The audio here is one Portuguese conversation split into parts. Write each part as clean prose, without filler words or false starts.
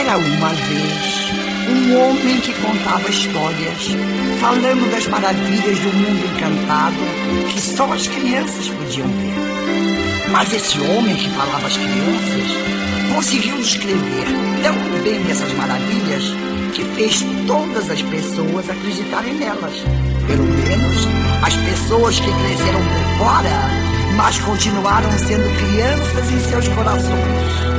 Era uma vez um homem que contava histórias, falando das maravilhas do mundo encantado que só as crianças podiam ver. Mas esse homem que falava às crianças conseguiu descrever tão bem essas maravilhas que fez todas as pessoas acreditarem nelas. Pelo menos as pessoas que cresceram por fora, mas continuaram sendo crianças em seus corações.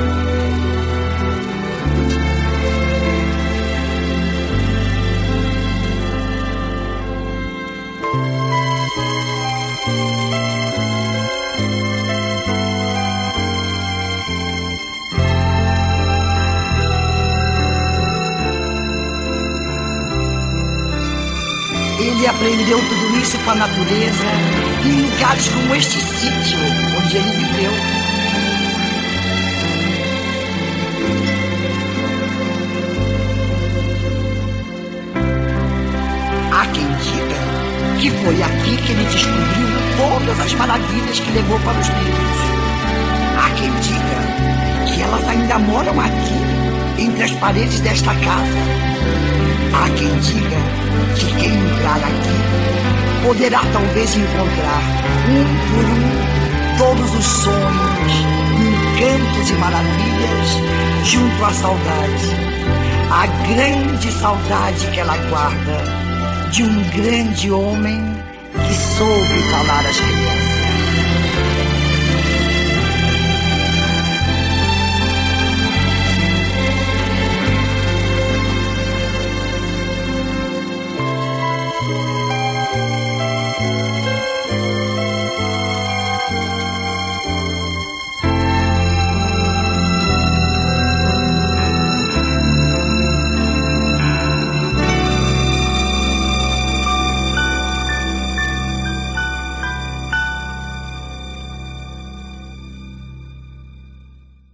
Ele aprendeu tudo isso com a natureza, em lugares como este sítio onde ele viveu. Há quem diga que foi aqui que ele descobriu todas as maravilhas que levou para os livros. Há quem diga que elas ainda moram aqui, entre as paredes desta casa. Há quem diga que quem entrar aqui poderá talvez encontrar, um por um, todos os sonhos, encantos e maravilhas junto à saudade. A grande saudade que ela guarda de um grande homem que soube falar às crianças.